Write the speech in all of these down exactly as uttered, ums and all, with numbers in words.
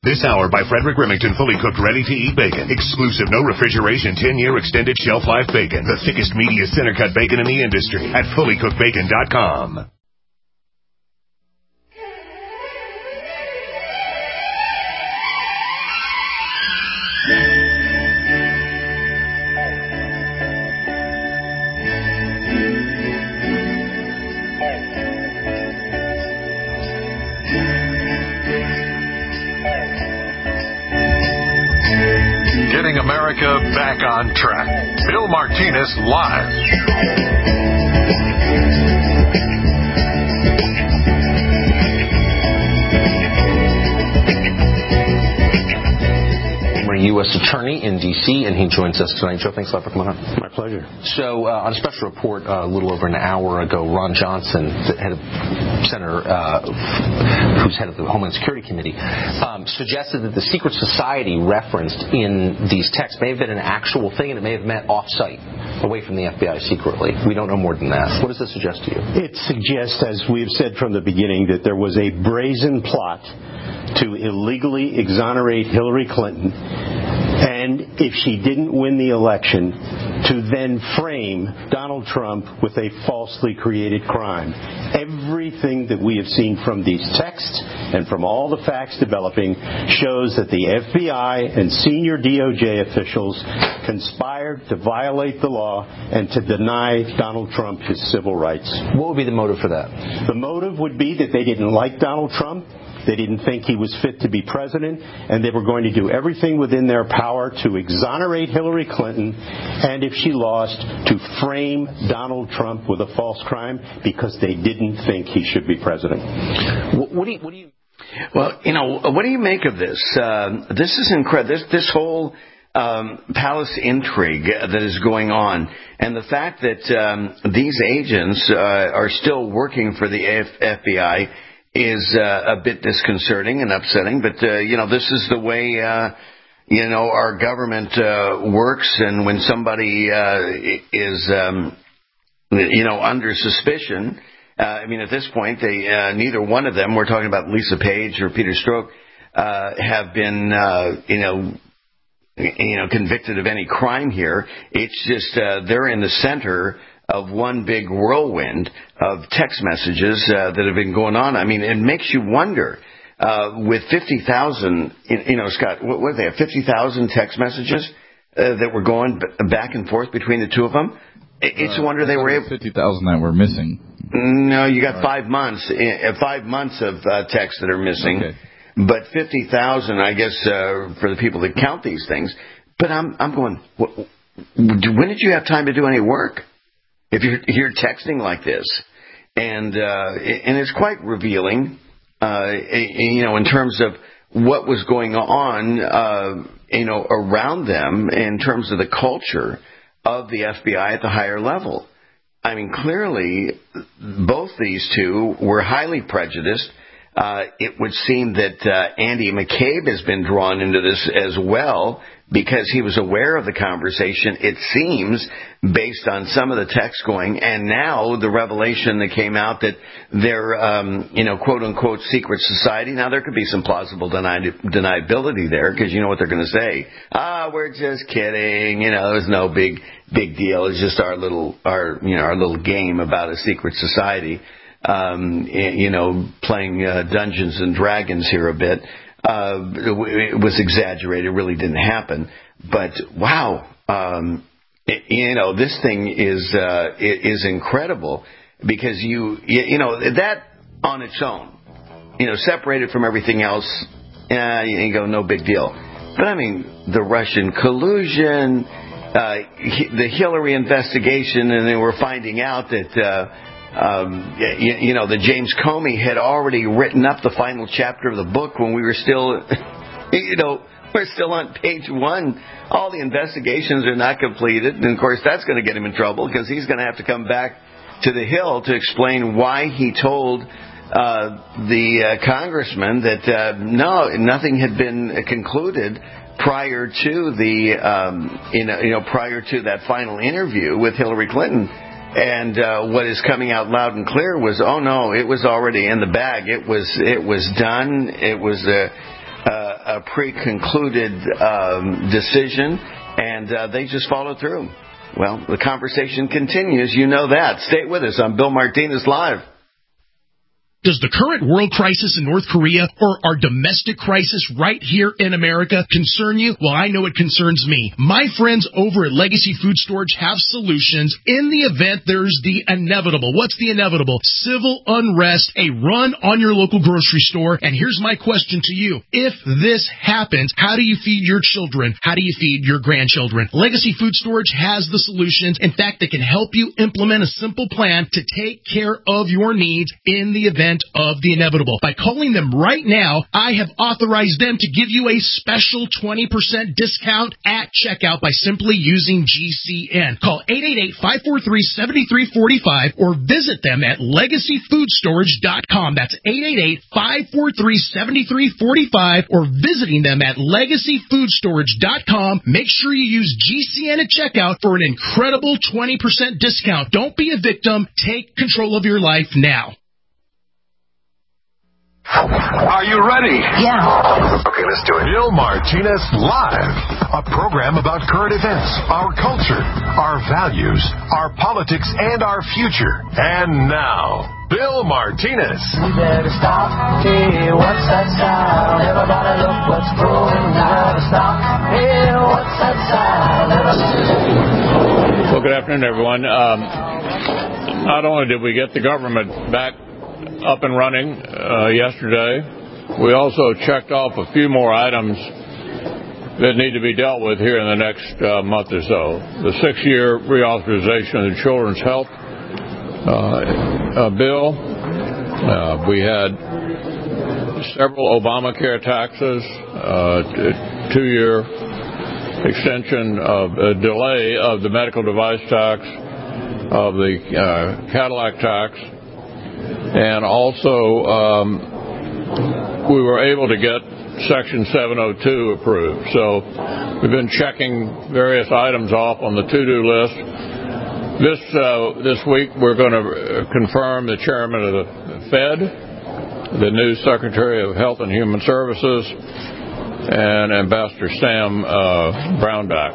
This hour by Frederick Remington, fully cooked, ready-to-eat bacon. Exclusive, no refrigeration, ten-year extended shelf life bacon. The thickest, meatiest, center-cut bacon in the industry at fully cooked bacon dot com. Getting America back on track. Bill Martinez live. U S Attorney in D C, and he joins us tonight. Joe, thanks a lot for coming on. My pleasure. So, uh, on a special report uh, a little over an hour ago, Ron Johnson, the head of Senator, uh, who's head of the Homeland Security Committee, um, suggested that the secret society referenced in these texts may have been an actual thing, and it may have met off-site, away from the F B I secretly. We don't know more than that. What does this suggest to you? It suggests, as we've said from the beginning, that there was a brazen plot to illegally exonerate Hillary Clinton, and if she didn't win the election, to then frame Donald Trump with a falsely created crime. Everything that we have seen from these texts and from all the facts developing shows that the F B I and senior D O J officials conspired to violate the law and to deny Donald Trump his civil rights. What would be the motive for that? The motive would be that they didn't like Donald Trump. They didn't think he was fit to be president, and they were going to do everything within their power to exonerate Hillary Clinton, and if she lost, to frame Donald Trump with a false crime because they didn't think he should be president. What, what do you... What do you Well, you know, what do you make of this? Uh, this is incredible. This, this whole um, palace intrigue that is going on, and the fact that um, these agents uh, are still working for the F B I is uh, a bit disconcerting and upsetting. But, uh, you know, this is the way, uh, you know, our government uh, works. And when somebody uh, is, um, you know, under suspicion, uh, I mean, at this point, they uh, neither one of them, we're talking about Lisa Page or Peter Strzok, uh, have been, uh, you know, you know, convicted of any crime here. It's just uh, they're in the center of one big whirlwind of text messages uh, that have been going on. I mean, it makes you wonder, uh, with fifty thousand, you know, Scott, what, what do they have, fifty thousand text messages uh, that were going b- back and forth between the two of them? It's uh, a wonder they were able... fifty thousand that were missing. No, you got five months, uh, five months of uh, texts that are missing. Okay. But fifty thousand, I guess, uh, for the people that count these things. But I'm, I'm going, what, when did you have time to do any work? If you're, you're texting like this, and uh, and it's quite revealing, uh, you know, in terms of what was going on, uh, you know, around them in terms of the culture of the F B I at the higher level. I mean, clearly, both these two were highly prejudiced. Uh, it would seem that uh, Andy McCabe has been drawn into this as well because he was aware of the conversation, it seems, based on some of the text going, and now the revelation that came out that they're, um, you know, quote-unquote secret society. Now, there could be some plausible deni- deniability there because you know what they're going to say. Ah, we're just kidding. You know, there's no big, big deal. It's just our little, our, you know, our little game about a secret society. Um, you know, playing uh, Dungeons and Dragons here a bit. Uh, it was exaggerated. It really didn't happen. But, wow, um, it, you know, this thing is uh, is incredible because you, you know, that on its own, you know, separated from everything else, uh, you go, no big deal. But, I mean, the Russian collusion, uh, the Hillary investigation, and they were finding out that... Uh, Um, you, you know, that James Comey had already written up the final chapter of the book when we were still, you know, we're still on page one. All the investigations are not completed. And, of course, that's going to get him in trouble because he's going to have to come back to the Hill to explain why he told uh, the uh, congressman that, uh, no, nothing had been concluded prior to the, um, you know, you know, prior to that final interview with Hillary Clinton. And uh, what is coming out loud and clear was, oh no, it was already in the bag. It was, it was done. It was a, a pre-concluded um, decision, and uh, they just followed through. Well, the conversation continues. You know that. Stay with us on Bill Martinez Live. Does the current world crisis in North Korea or our domestic crisis right here in America concern you? Well, I know it concerns me. My friends over at Legacy Food Storage have solutions in the event there's the inevitable. What's the inevitable? Civil unrest, a run on your local grocery store. And here's my question to you. If this happens, how do you feed your children? How do you feed your grandchildren? Legacy Food Storage has the solutions. In fact, they can help you implement a simple plan to take care of your needs in the event of the inevitable. By calling them right now, I have authorized them to give you a special twenty percent discount at checkout by simply using G C N. Call eight eight eight, five four three, seven three four five or visit them at legacy food storage dot com. That's eight eight eight, five four three, seven three four five or visiting them at legacy food storage dot com. Make sure you use G C N at checkout for an incredible twenty percent discount. Don't be a victim. Take control of your life now. Are you ready? Yeah. Okay, let's do it. Bill Martinez Live, a program about current events, our culture, our values, our politics, and our future. And now, Bill Martinez. We better stop. Hey, what's that sound? Everybody look what's growing. We better stop. Hey, what's that sound? Everybody... Well, good afternoon, everyone. Um, not only did we get the government back up and running uh, yesterday, we also checked off a few more items that need to be dealt with here in the next uh, month or so. The six-year reauthorization of the Children's Health uh, uh, bill. Uh, we had several Obamacare taxes, uh, t- two-year extension of uh, delay of the medical device tax, of the uh, Cadillac tax. And also, um, we were able to get Section seven oh two approved. So we've been checking various items off on the to-do list. This uh, this week, we're going to confirm the chairman of the Fed, the new Secretary of Health and Human Services, and Ambassador Sam uh, Brownback.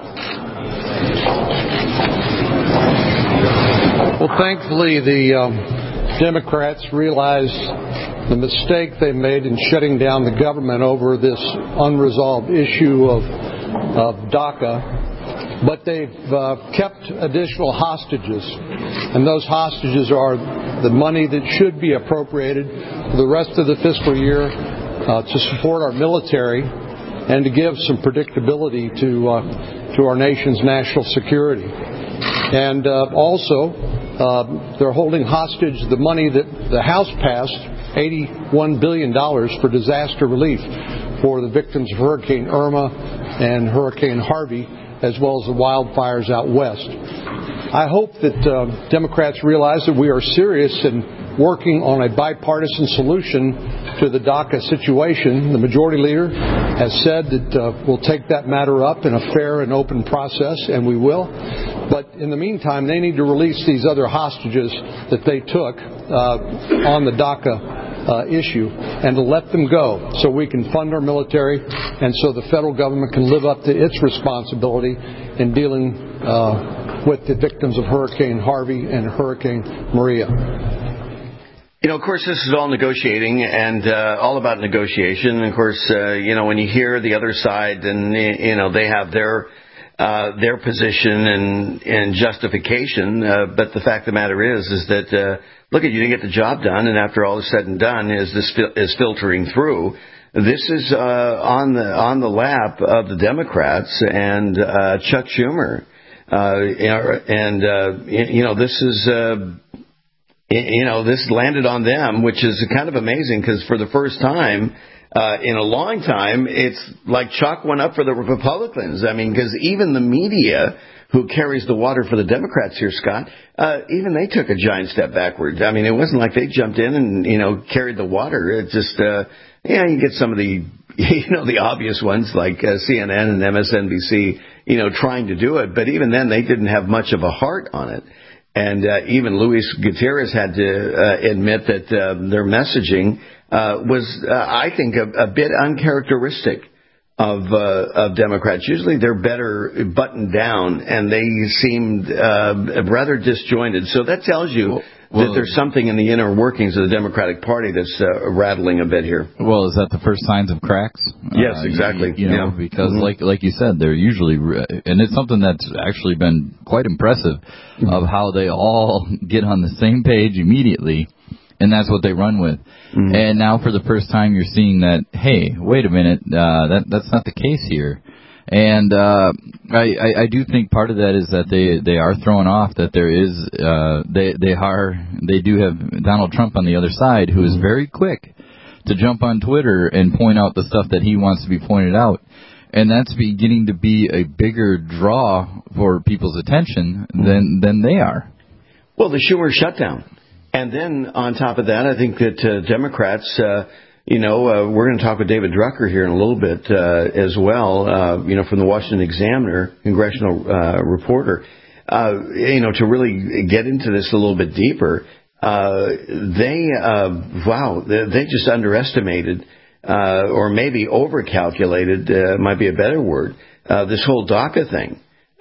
Well, thankfully, the... Um Democrats realized the mistake they made in shutting down the government over this unresolved issue of, of DACA, but they've uh, kept additional hostages, and those hostages are the money that should be appropriated for the rest of the fiscal year uh, to support our military and to give some predictability to uh, to our nation's national security. And uh, also, Uh, they're holding hostage the money that the House passed, eighty-one billion dollars for disaster relief for the victims of Hurricane Irma and Hurricane Harvey, as well as the wildfires out west. I hope that uh, Democrats realize that we are serious in working on a bipartisan solution to the DACA situation. The Majority Leader has said that uh, we'll take that matter up in a fair and open process, and we will. But in the meantime, they need to release these other hostages that they took uh, on the DACA uh, issue and to let them go so we can fund our military and so the federal government can live up to its responsibility in dealing uh, with the victims of Hurricane Harvey and Hurricane Maria. You know, of course, this is all negotiating and uh, all about negotiation. And of course, uh, you know, when you hear the other side and, you know, they have their Uh, their position and, and justification, uh, but the fact of the matter is, is that uh, look, at you didn't get the job done, and after all is said and done, is this fil- is filtering through. This is uh, on the on the lap of the Democrats and uh, Chuck Schumer, uh, and uh, you know this is uh, you know this landed on them, which is kind of amazing because for the first time. Uh, in a long time, it's like chalk went up for the Republicans. I mean, because even the media, who carries the water for the Democrats here, Scott, uh, even they took a giant step backwards. I mean, it wasn't like they jumped in and, you know, carried the water. It just, uh, yeah, you get some of the, you know, the obvious ones like uh, C N N and M S N B C, you know, trying to do it. But even then, they didn't have much of a heart on it. And uh, even Luis Gutierrez had to uh, admit that uh, their messaging Uh, was, uh, I think, a, a bit uncharacteristic of uh, of Democrats. Usually they're better buttoned down, and they seemed uh, rather disjointed. So that tells you well, that there's something in the inner workings of the Democratic Party that's uh, rattling a bit here. Well, is that the first signs of cracks? Yes, uh, exactly. You, you know, yeah. because mm-hmm. like like you said, they're usually, and it's something that's actually been quite impressive mm-hmm. of how they all get on the same page immediately. And that's what they run with. Mm-hmm. And now for the first time you're seeing that, hey, wait a minute, uh, that that's not the case here. And uh, I, I, I do think part of that is that they, they are throwing off that there is, uh, they, they are, they do have Donald Trump on the other side who is very quick to jump on Twitter and point out the stuff that he wants to be pointed out. And that's beginning to be a bigger draw for people's attention than, than they are. Well, the Schumer shutdown. And then on top of that, I think that uh, Democrats, uh, you know, uh, we're going to talk with David Drucker here in a little bit uh, as well, uh, you know, from the Washington Examiner, congressional uh, reporter, uh, you know, to really get into this a little bit deeper. Uh, they, uh, wow, they, they just underestimated uh, or maybe overcalculated, uh, might be a better word, uh, this whole DACA thing.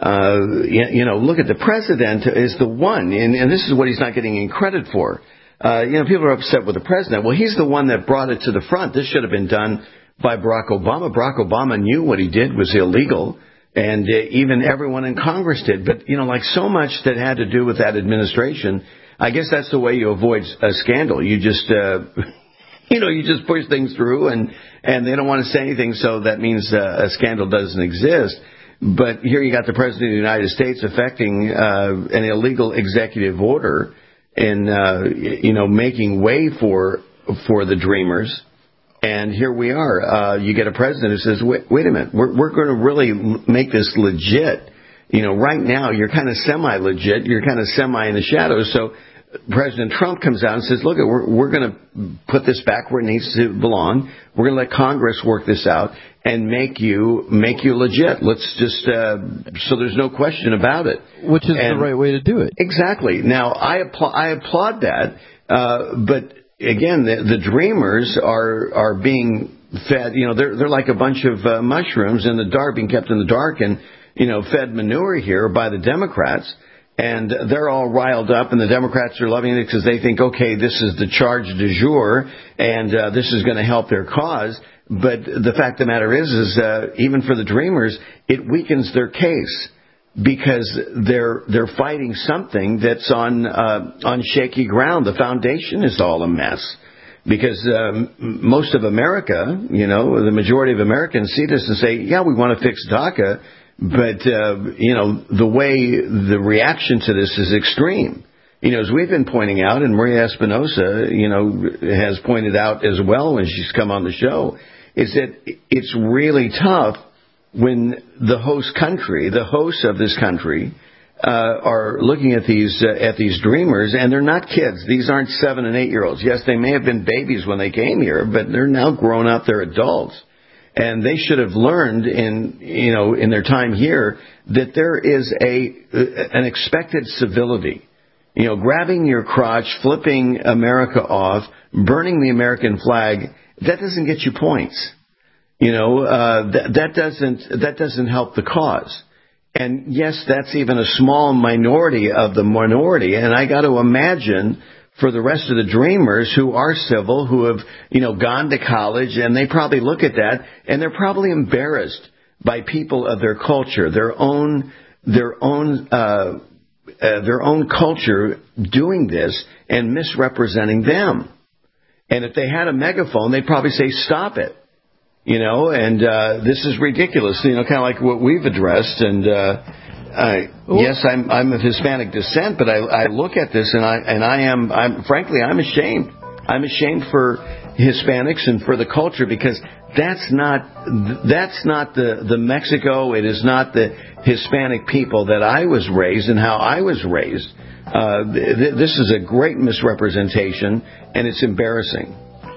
Uh, you, you know, look at the president is the one, and, and this is what he's not getting any credit for. Uh, you know, people are upset with the president. Well, he's the one that brought it to the front. This should have been done by Barack Obama. Barack Obama knew what he did was illegal, and uh, even everyone in Congress did. But, you know, like so much that had to do with that administration, I guess that's the way you avoid a scandal. You just, uh, you know, you just push things through, and, and they don't want to say anything, so that means uh, a scandal doesn't exist. But here you got the President of the United States affecting uh, an illegal executive order and, uh, you know, making way for for the Dreamers. And here we are. Uh, you get a president who says, wait, wait a minute, we're, we're going to really make this legit. You know, right now you're kind of semi-legit. You're kind of semi in the shadows. So President Trump comes out and says, look, we're, we're going to put this back where it needs to belong. We're going to let Congress work this out and make you make you legit. Let's just uh, so there's no question about it. Which is and the right way to do it. Exactly. Now I applaud I applaud that, uh, but again, the, the Dreamers are are being fed. You know, they're they're like a bunch of uh, mushrooms in the dark, being kept in the dark, and you know, fed manure here by the Democrats. And they're all riled up, and the Democrats are loving it because they think, okay, this is the charge du jour, and uh, this is going to help their cause. But the fact of the matter is, is uh, even for the Dreamers, it weakens their case because they're they're fighting something that's on uh, on shaky ground. The foundation is all a mess because um, most of America, you know, the majority of Americans see this and say, yeah, we want to fix DACA. But, uh, you know, the way the reaction to this is extreme. You know, as we've been pointing out, and Maria Espinosa, you know, has pointed out as well when she's come on the show, is that it's really tough when the host country, the hosts of this country, uh, are looking at these uh, at these Dreamers, and they're not kids. These aren't seven and eight year olds. Yes, they may have been babies when they came here, but they're now grown up. They're adults. And they should have learned in, you know, in their time here that there is a an expected civility. You know, grabbing your crotch, flipping America off, burning the American flag, that doesn't get you points. You know, uh, that, that doesn't that doesn't help the cause. And yes, that's even a small minority of the minority. And I got to imagine for the rest of the Dreamers who are civil, who have, you know, gone to college, and they probably look at that, and they're probably embarrassed by people of their culture, their own, their own, uh, uh, their own culture doing this and misrepresenting them. And if they had a megaphone, they'd probably say, stop it. You know, and uh, this is ridiculous, you know, kind of like what we've addressed. And uh, I, yes, I'm I'm of Hispanic descent, but I, I look at this and I and I am I'm frankly I'm ashamed. I'm ashamed for Hispanics and for the culture because that's not that's not the the Mexico. It is not the Hispanic people that I was raised and how I was raised. Uh, th- this is a great misrepresentation, and it's embarrassing.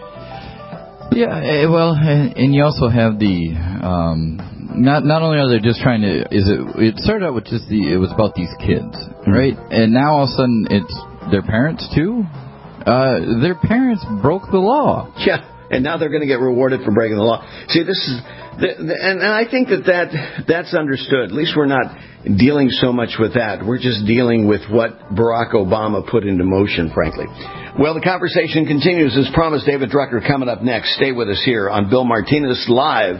Yeah, well, and, and you also have the um, not not only are they just trying to is it it started out with just the it was about these kids, right? Mm-hmm. And now all of a sudden it's their parents too. Uh, their parents broke the law. Yeah, and now they're going to get rewarded for breaking the law. See, this is The, the, and, and I think that, that that's understood. At least we're not dealing so much with that. We're just dealing with what Barack Obama put into motion, frankly. Well, the conversation continues. As promised, David Drucker coming up next. Stay with us here on Bill Martinez Live.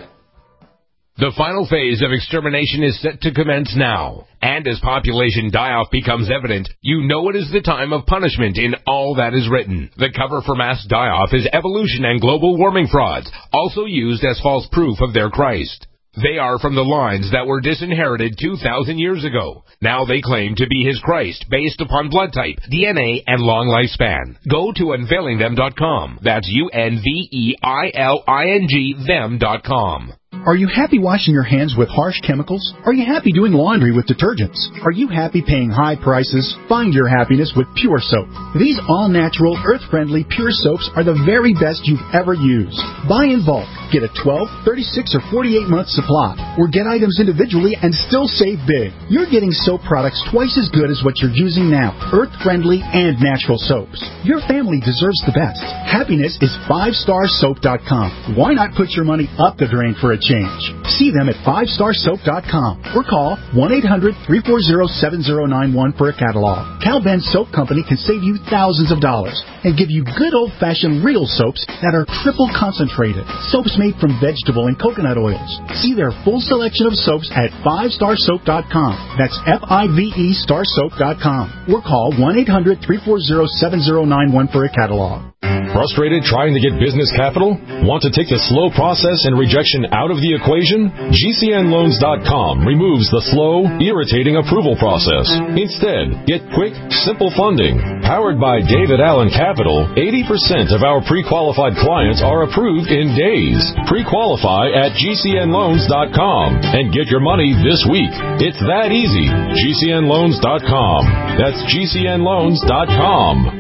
The final phase of extermination is set to commence now. And as population die-off becomes evident, you know it is the time of punishment in all that is written. The cover for mass die-off is evolution and global warming frauds, also used as false proof of their Christ. They are from the lines that were disinherited two thousand years ago. Now they claim to be his Christ based upon blood type, D N A, and long lifespan. Go to unveiling them dot com. That's U N V E I L I N G them dot com. Are you happy washing your hands with harsh chemicals? Are you happy doing laundry with detergents? Are you happy paying high prices? Find your happiness with Pure Soap. These all-natural, earth-friendly Pure Soaps are the very best you've ever used. Buy in bulk. Get a twelve, thirty-six, or forty-eight month supply. Or get items individually and still save big. You're getting soap products twice as good as what you're using now. Earth-friendly and natural soaps. Your family deserves the best. Happiness is five star soap dot com. Why not put your money up the drain for a change? See them at five star soap dot com or call one eight hundred, three four zero, seven zero nine one for a catalog. Cal Ben Soap Company can save you thousands of dollars and give you good old-fashioned real soaps that are triple concentrated. Soaps made from vegetable and coconut oils. See their full selection of soaps at five star soap dot com. That's F I V E star soap dot com or call one eight hundred, three four zero, seven zero nine one for a catalog. Frustrated trying to get business capital? Want to take the slow process and rejection out of the equation? G C N loans dot com removes the slow, irritating approval process. Instead, get quick, simple funding. Powered by David Allen Capital, eighty percent of our pre-qualified clients are approved in days. Pre-qualify at G C N loans dot com and get your money this week. It's that easy. G C N loans dot com. That's G C N loans dot com.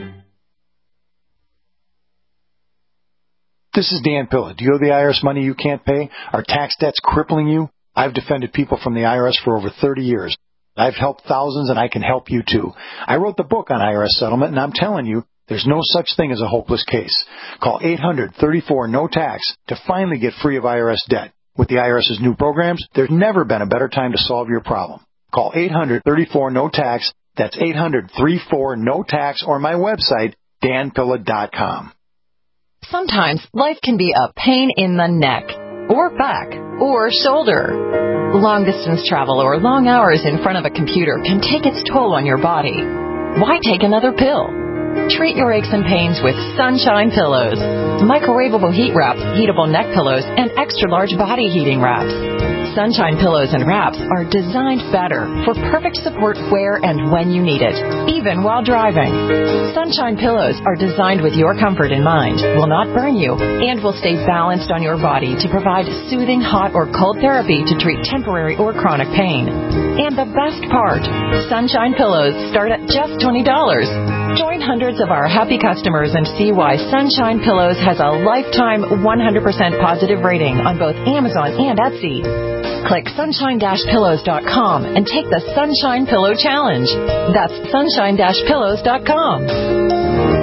This is Dan Pilla. Do you owe the I R S money you can't pay? Are tax debts crippling you? I've defended people from the I R S for over thirty years. I've helped thousands, and I can help you too. I wrote the book on I R S settlement, and I'm telling you, there's no such thing as a hopeless case. Call eight hundred, thirty-four, no tax to finally get free of I R S debt. With the IRS's new programs, there's never been a better time to solve your problem. Call eight hundred, thirty-four, no tax. That's eight hundred, thirty-four, no tax, or my website, dan pilla dot com. Sometimes life can be a pain in the neck, or back, or shoulder. Long-distance travel or long hours in front of a computer can take its toll on your body. Why take another pill? Treat your aches and pains with Sunshine Pillows. Microwavable heat wraps, heatable neck pillows, and extra-large body heating wraps. Sunshine Pillows and Wraps are designed better for perfect support where and when you need it, even while driving. Sunshine Pillows are designed with your comfort in mind, will not burn you, and will stay balanced on your body to provide soothing hot or cold therapy to treat temporary or chronic pain. And the best part, Sunshine Pillows start at just twenty dollars. Join hundreds of our happy customers and see why Sunshine Pillows has a lifetime one hundred percent positive rating on both Amazon and Etsy. Click sunshine dash pillows dot com and take the Sunshine Pillow Challenge. That's sunshine dash pillows dot com.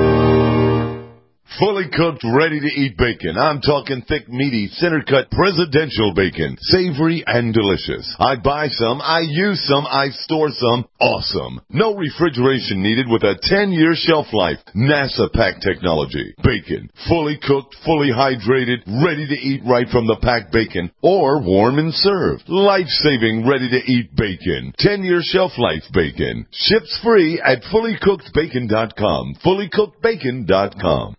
Fully cooked, ready-to-eat bacon. I'm talking thick, meaty, center-cut presidential bacon. Savory and delicious. I buy some, I use some, I store some. Awesome. No refrigeration needed with a ten-year shelf life. NASA pack technology. Bacon. Fully cooked, fully hydrated, ready to eat right from the packed bacon. Or warm and served. Life-saving, ready-to-eat bacon. ten-year shelf life bacon. Ships free at fully cooked bacon dot com. fully cooked bacon dot com.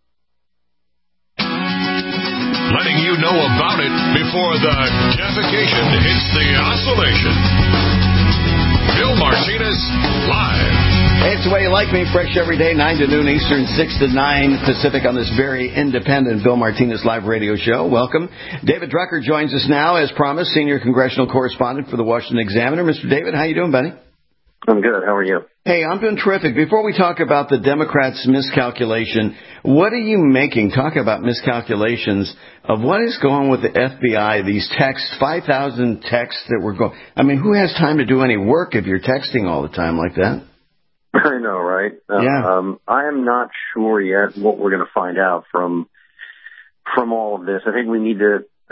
Letting you know about it before the defecation hits the oscillation. Bill Martinez, live. Hey, it's the way you like me, fresh every day, nine to noon Eastern, six to nine Pacific on this very independent Bill Martinez live radio show. Welcome. David Drucker joins us now, as promised, senior congressional correspondent for the Washington Examiner. Mister David, how you doing, buddy? I'm good. How are you? Hey, I'm doing terrific. Before we talk about the Democrats' miscalculation, what are you making, talk about miscalculations, of what is going on with the F B I, these texts, five thousand texts that were going, I mean, who has time to do any work if you're texting all the time like that? I know, right? Yeah. Um, I am not sure yet what we're going to find out from from all of this. I think we need to, I,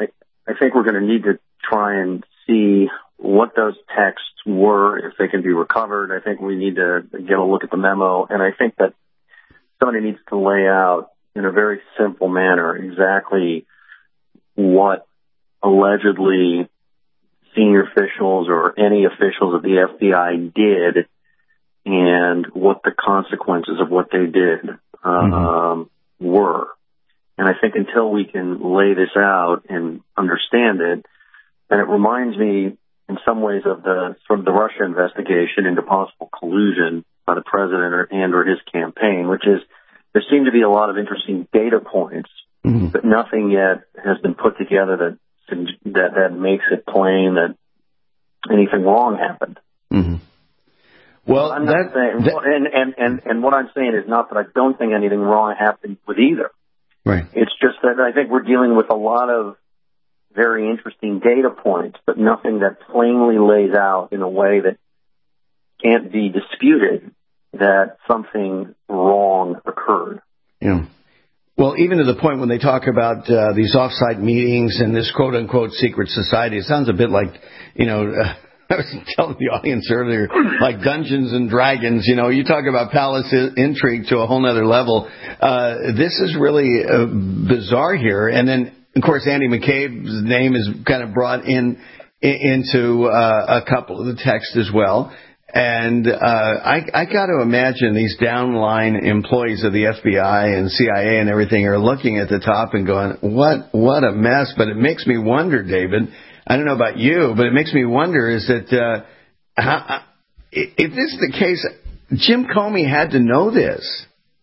I think we're going to need to try and see what those texts were, if they can be recovered. I think we need to get a look at the memo, and I think that somebody needs to lay out in a very simple manner exactly what allegedly senior officials or any officials of the F B I did and what the consequences of what they did um, mm-hmm. were. And I think until we can lay this out and understand it, and it reminds me in some ways of the sort of the Russia investigation into possible collusion by the president or, and or his campaign, which is there seem to be a lot of interesting data points, mm-hmm. but nothing yet has been put together that that, that makes it plain that anything wrong happened. Mm-hmm. Well, I'm not that, saying, that, and, and, and, and what I'm saying is not that I don't think anything wrong happened with either. Right. It's just that I think we're dealing with a lot of very interesting data points, but nothing that plainly lays out in a way that can't be disputed that something wrong occurred. Yeah. Well, even to the point when they talk about uh, these off-site meetings and this quote-unquote secret society, it sounds a bit like, you know, uh, I was telling the audience earlier, like Dungeons and Dragons. You know, you talk about palace intrigue to a whole nother level. Uh, this is really uh, bizarre here. And then, of course, Andy McCabe's name is kind of brought in, in into uh, a couple of the texts as well. And uh, I, I got to imagine these downline employees of the F B I and C I A and everything are looking at the top and going, what what a mess. But it makes me wonder, David, I don't know about you, but it makes me wonder is that uh, how, if this is the case, Jim Comey had to know this.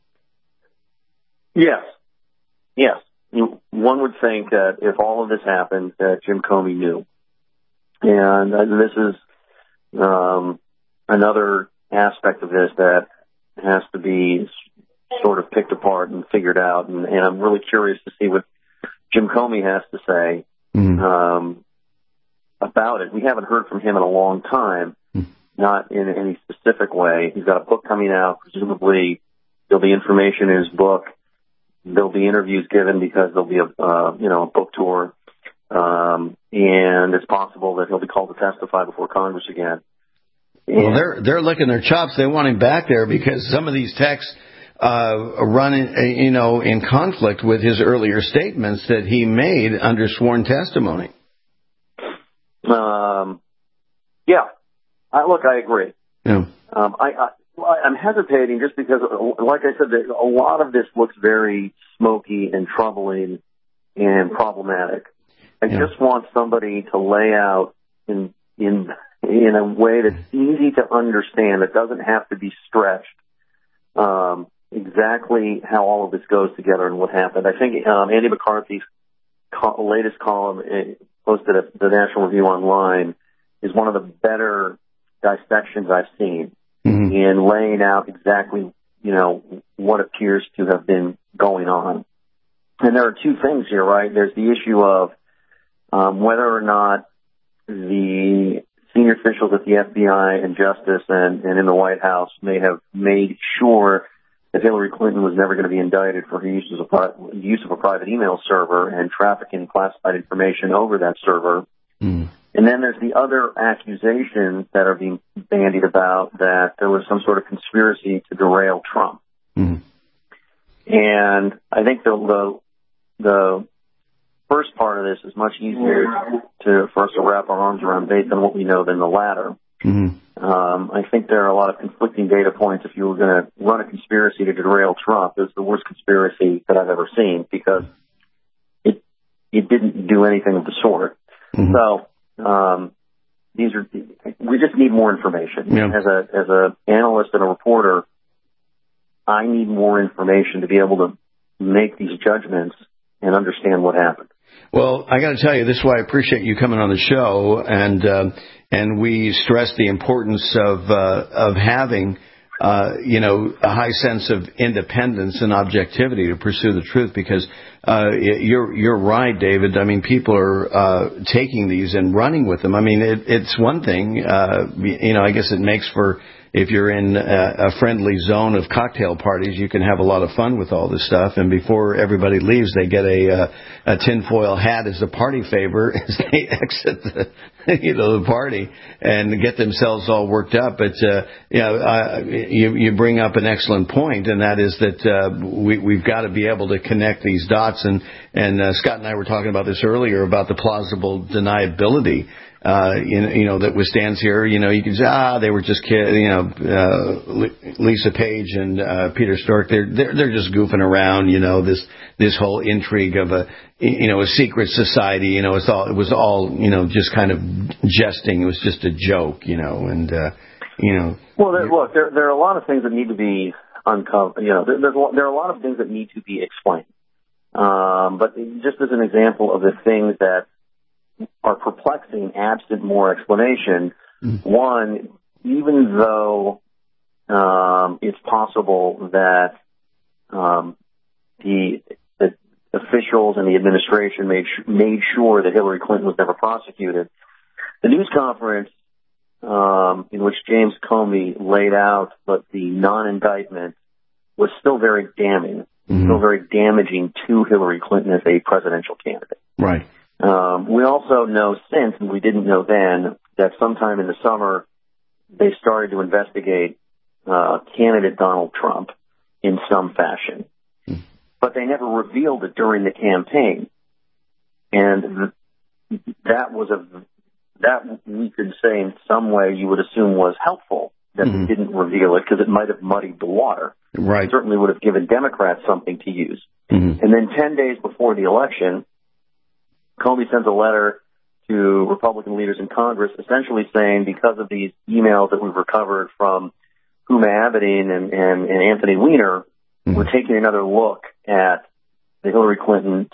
Yes. Yes. One would think that if all of this happened, that Jim Comey knew. And this is um, another aspect of this that has to be sort of picked apart and figured out. And, and I'm really curious to see what Jim Comey has to say mm-hmm. um, about it. We haven't heard from him in a long time, mm-hmm. not in any specific way. He's got a book coming out. Presumably there'll be information in his book. There'll be interviews given because there'll be a, uh, you know, a book tour. Um, and it's possible that he'll be called to testify before Congress again. And well, they're, they're licking their chops. They want him back there because some of these texts, uh, run in, you know, in conflict with his earlier statements that he made under sworn testimony. Um, yeah. I, look, I agree. Yeah. Um, I, I, I'm hesitating just because, like I said, a lot of this looks very smoky and troubling and problematic. I yeah. just want somebody to lay out in in in a way that's easy to understand, that doesn't have to be stretched, um, exactly how all of this goes together and what happened. I think um, Andy McCarthy's co- latest column posted at the National Review Online is one of the better dissections I've seen. Mm-hmm. In laying out exactly, you know, what appears to have been going on. And there are two things here, right? There's the issue of um, whether or not the senior officials at the F B I and Justice and, and in the White House may have made sure that Hillary Clinton was never going to be indicted for her use of, a, use of a private email server and trafficking classified information over that server. Mm. And then there's the other accusations that are being bandied about that there was some sort of conspiracy to derail Trump. Mm-hmm. And I think the, the the first part of this is much easier to for us to wrap our arms around based on what we know than the latter. Mm-hmm. Um, I think there are a lot of conflicting data points. If you were going to run a conspiracy to derail Trump, it's the worst conspiracy that I've ever seen because it it didn't do anything of the sort. Mm-hmm. So. Um, these are, we just need more information. Yeah. As a, as a analyst and a reporter, I need more information to be able to make these judgments and understand what happened. Well, I got to tell you, this is why I appreciate you coming on the show, and uh, and we stress the importance of uh, of having uh, you know a high sense of independence and objectivity to pursue the truth, because uh, you're you're right, David. I mean, people are uh, taking these and running with them. I mean, it, it's one thing, uh, you know. I guess it makes for if you're in a, a friendly zone of cocktail parties, you can have a lot of fun with all this stuff. And before everybody leaves, they get a, a, a tinfoil hat as a party favor as they exit the, you know, the party and get themselves all worked up. But, uh, you know, uh, you, you bring up an excellent point, and that is that uh, we, we've got to be able to connect these dots. And, and uh, Scott and I were talking about this earlier about the plausible deniability. Uh, you, you know, that withstands here. You know, you can say, ah, they were just kidding. You know, uh, Lisa Page and uh, Peter Strzok, they're, they're they're just goofing around. You know, this this whole intrigue of a you know a secret society. You know, it's all it was all you know just kind of jesting. It was just a joke. You know, and uh, you know. Well, there, look, there there are a lot of things that need to be uncovered. You know, there, there's a, there are a lot of things that need to be explained. Um, but just as an example of the things that are perplexing, absent more explanation. Mm-hmm. One, even though um, it's possible that um, the, the officials and the administration made made sure that Hillary Clinton was never prosecuted, the news conference um, in which James Comey laid out but the non-indictment was still very damning, mm-hmm. still very damaging to Hillary Clinton as a presidential candidate. Right. Um, we also know since, and we didn't know then, that sometime in the summer they started to investigate uh, candidate Donald Trump in some fashion. Mm. But they never revealed it during the campaign. And th- that was a, that we could say in some way you would assume was helpful that mm-hmm. they didn't reveal it because it might have muddied the water. Right. It certainly would have given Democrats something to use. Mm-hmm. And then ten days before the election, Comey sends a letter to Republican leaders in Congress essentially saying because of these emails that we've recovered from Huma Abedin and, and, and Anthony Weiner, mm-hmm. we're taking another look at the Hillary Clinton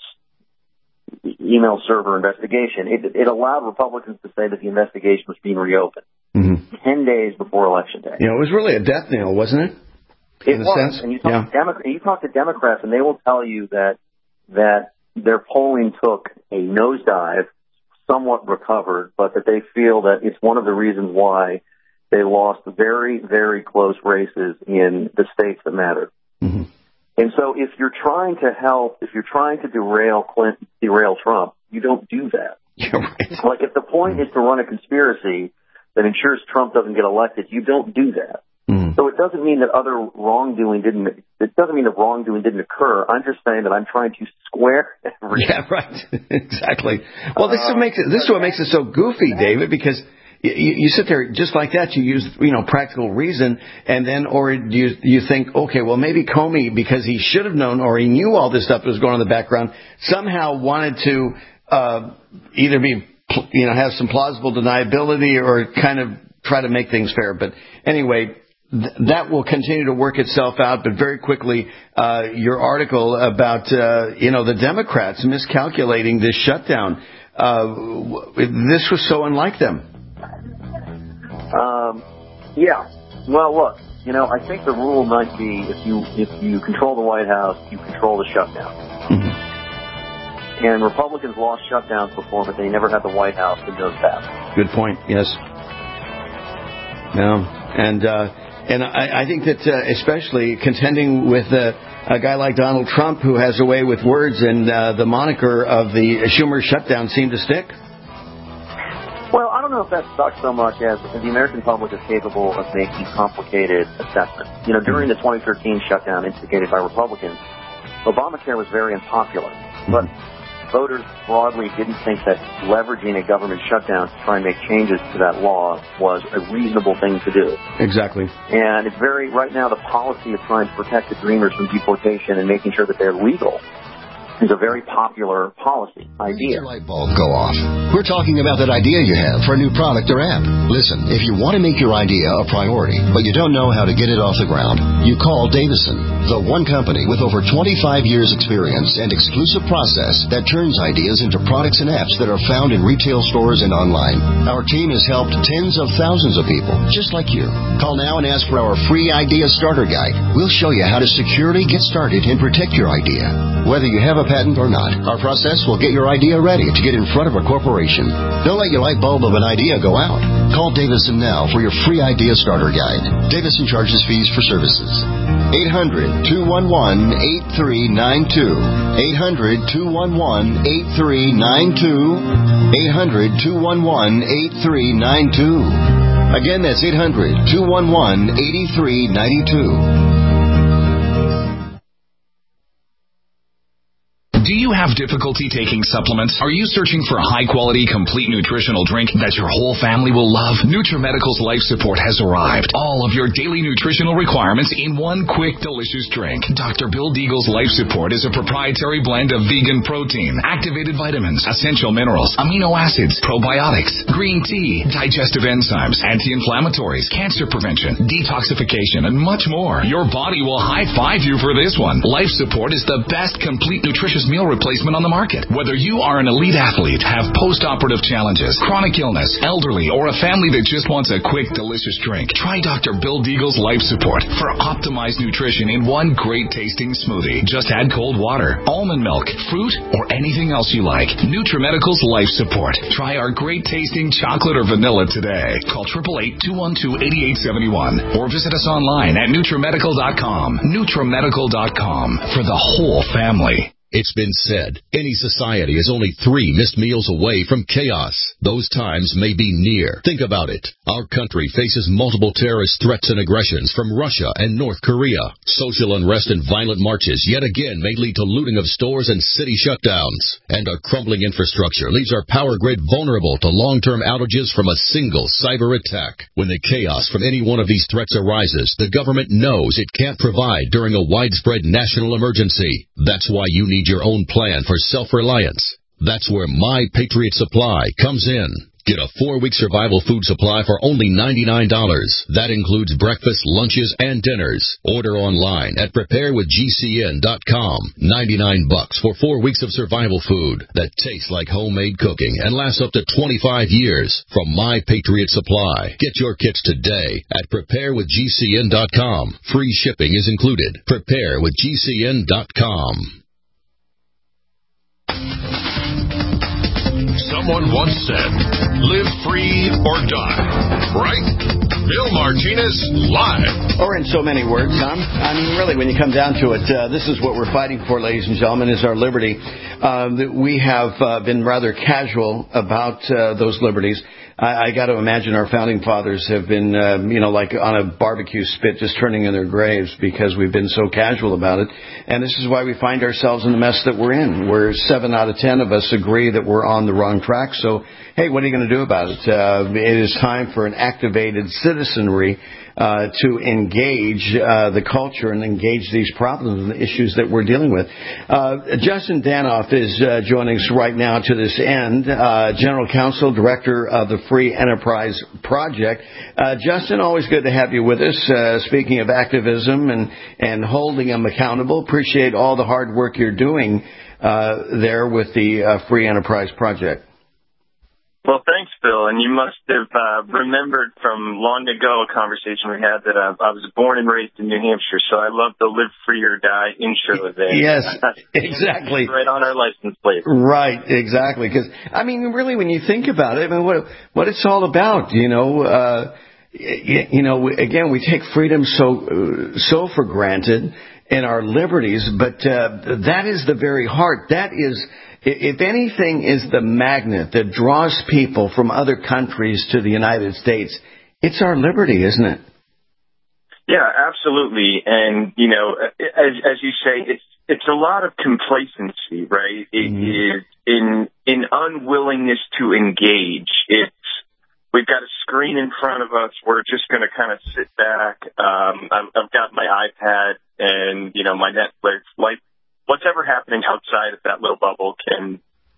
email server investigation. It, it allowed Republicans to say that the investigation was being reopened mm-hmm. ten days before Election Day. You know, it was really a death knell, wasn't it? It In was. Sense? And you talk, yeah. to Demo- you talk to Democrats, and they will tell you that that their polling took a nosedive, somewhat recovered, but that they feel that it's one of the reasons why they lost very, very close races in the states that matter. Mm-hmm. And so if you're trying to help, if you're trying to derail Clinton, derail Trump, you don't do that. You're right. Like if the point is to run a conspiracy that ensures Trump doesn't get elected, you don't do that. Mm. So it doesn't mean that other wrongdoing didn't. It doesn't mean that wrongdoing didn't occur. I'm just saying that I'm trying to square everything. Yeah, right. Exactly. Well, this is what makes it. This is what makes it so goofy, David, because you, you sit there just like that. You use you know practical reason, and then or you you think, okay, well maybe Comey, because he should have known or he knew all this stuff that was going on in the background, somehow wanted to uh, either be you know have some plausible deniability or kind of try to make things fair. But anyway. That will continue to work itself out, but very quickly, uh, your article about, uh, you know, the Democrats miscalculating this shutdown. Uh, this was so unlike them. Um, yeah. Well, look, you know, I think the rule might be if you, if you control the White House, you control the shutdown. Mm-hmm. And Republicans lost shutdowns before, but they never had the White House to knows that. Good point. Yes. No. And, uh, And I, I think that uh, especially contending with uh, a guy like Donald Trump, who has a way with words, and uh, the moniker of the Schumer shutdown seemed to stick. Well, I don't know if that stuck so much as the American public is capable of making complicated assessments. You know, during the twenty thirteen shutdown instigated by Republicans, Obamacare was very unpopular, but voters broadly didn't think that leveraging a government shutdown to try and make changes to that law was a reasonable thing to do. Exactly. And it's very, right now, the policy of trying to protect the Dreamers from deportation and making sure that they're legal is a very popular policy idea. Your light bulb go off. We're talking about that idea you have for a new product or app. Listen, if you want to make your idea a priority, but you don't know how to get it off the ground, you call Davison, the one company with over twenty-five years experience and exclusive process that turns ideas into products and apps that are found in retail stores and online. Our team has helped tens of thousands of people, just like you. Call now and ask for our free idea starter guide. We'll show you how to securely get started and protect your idea. Whether you have a patent or not, our process will get your idea ready to get in front of a corporation. Don't let your light bulb of an idea go out. Call Davison now for your free idea starter guide. Davison charges fees for services. eight hundred, two one one, eight three nine two. eight hundred, two one one, eight three nine two. eight hundred, two one one, eight three nine two. Again, that's eight hundred, two one one, eight three nine two. Do you have difficulty taking supplements? Are you searching for a high-quality, complete nutritional drink that your whole family will love? NutriMedical's Life Support has arrived. All of your daily nutritional requirements in one quick, delicious drink. Doctor Bill Deagle's Life Support is a proprietary blend of vegan protein, activated vitamins, essential minerals, amino acids, probiotics, green tea, digestive enzymes, anti-inflammatories, cancer prevention, detoxification, and much more. Your body will high-five you for this one. Life Support is the best complete nutritious meal replacement on the market. Whether you are an elite athlete, have post-operative challenges, chronic illness, elderly, or a family that just wants a quick, delicious drink, try Doctor Bill Deagle's Life Support for optimized nutrition in one great-tasting smoothie. Just add cold water, almond milk, fruit, or anything else you like. NutriMedical's Life Support. Try our great-tasting chocolate or vanilla today. Call eight eight eight, two one two, eight eight seven one or visit us online at NutriMedical dot com. NutriMedical dot com for the whole family. It's been said, any society is only three missed meals away from chaos. Those times may be near. Think about it. Our country faces multiple terrorist threats and aggressions from Russia and North Korea. Social unrest and violent marches yet again may lead to looting of stores and city shutdowns. And our crumbling infrastructure leaves our power grid vulnerable to long-term outages from a single cyber attack. When the chaos from any one of these threats arises, the government knows it can't provide during a widespread national emergency. That's why you need your own plan for self-reliance. That's where My Patriot Supply comes in. Get a four-week survival food supply for only ninety-nine dollars. That includes breakfast, lunches, and dinners. Order online at prepare with G C N dot com. ninety-nine bucks for four weeks of survival food that tastes like homemade cooking and lasts up to twenty-five years from My Patriot Supply. Get your kits today at prepare with G C N dot com. Free shipping is included. prepare with G C N dot com. Someone once said, live free or die. Right? Bill Martinez live. Or in so many words, Tom. I mean, really, when you come down to it, uh, this is what we're fighting for, ladies and gentlemen, is our liberty. Uh, we have uh, been rather casual about uh, those liberties. I, I got to imagine our founding fathers have been, uh, you know, like on a barbecue spit, just turning in their graves because we've been so casual about it. And this is why we find ourselves in the mess that we're in, where seven out of ten of us agree that we're on the wrong track. So, hey, what are you going to do about it? Uh, it is time for an activated citizenry uh, to engage uh, the culture and engage these problems and the issues that we're dealing with. Uh, Justin Danoff is uh, joining us right now to this end, uh, General Counsel, Director of the Free Enterprise Project. Uh, Justin, always good to have you with us. Uh, speaking of activism and, and holding them accountable, appreciate all the hard work you're doing uh, there with the uh, Free Enterprise Project. Well, thanks, Bill. And you must have uh, remembered from long ago a conversation we had that uh, I was born and raised in New Hampshire, so I love the live free or die intro there. Yes, exactly. Right on our license plate. Right, exactly. Because, I mean, really, when you think about it, I mean, what, what it's all about, you know, uh, you, you know, again, we take freedom so, uh, so for granted and our liberties, but uh, that is the very heart. That is... If anything is the magnet that draws people from other countries to the United States, it's our liberty, isn't it? Yeah, absolutely. And, you know, as, as you say, it's it's a lot of complacency, right? It mm-hmm. is in in unwillingness to engage. It's we've got a screen in front of us. We're just going to kind of sit back. Um, I've, I've got my iPad and, you know, my Netflix, like, whatever happening outside of that little bubble can,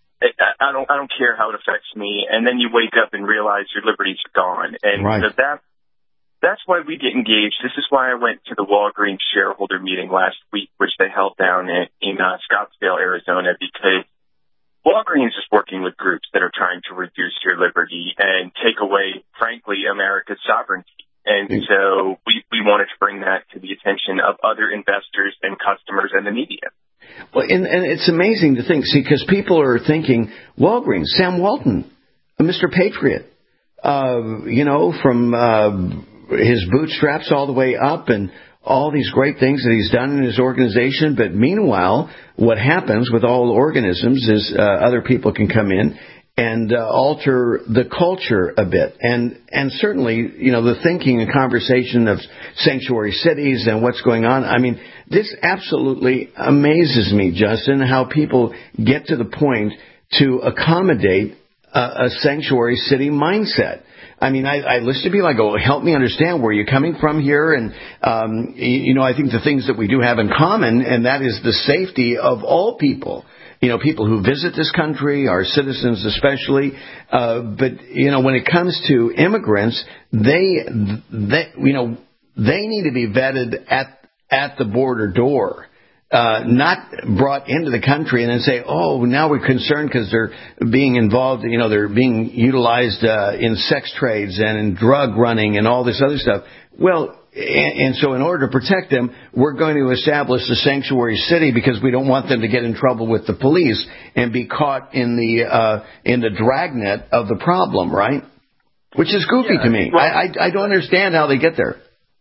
I don't, I don't care how it affects me. And then you wake up and realize your liberties are gone. And right. so that, that's why we get engaged. This is why I went to the Walgreens shareholder meeting last week, which they held down in, in uh, Scottsdale, Arizona, because Walgreens is working with groups that are trying to reduce your liberty and take away, frankly, America's sovereignty. And so we, we wanted to bring that to the attention of other investors and customers and the media. Well, and, and it's amazing to think, see, because people are thinking, Walgreens, Sam Walton, Mister Patriot, uh, you know, from uh, his bootstraps all the way up and all these great things that he's done in his organization. But meanwhile, what happens with all organisms is uh, other people can come in and uh, alter the culture a bit. And and certainly, you know, the thinking and conversation of sanctuary cities and what's going on. I mean, this absolutely amazes me, Justin, how people get to the point to accommodate a, a sanctuary city mindset. I mean, I, I listen to people, I go, help me understand where you're coming from here. And, um, you, you know, I think the things that we do have in common, and that is the safety of all people. You know, people who visit this country, our citizens especially. Uh, but, you know, when it comes to immigrants, they, they, you know, they need to be vetted at, at the border door. Uh, not brought into the country and then say, oh, now we're concerned because they're being involved, you know, they're being utilized uh, in sex trades and in drug running and all this other stuff. Well, and, and so in order to protect them, we're going to establish a sanctuary city because we don't want them to get in trouble with the police and be caught in the uh, in the dragnet of the problem, right? Which is goofy yeah, to me. Well, I, I I don't understand how they get there.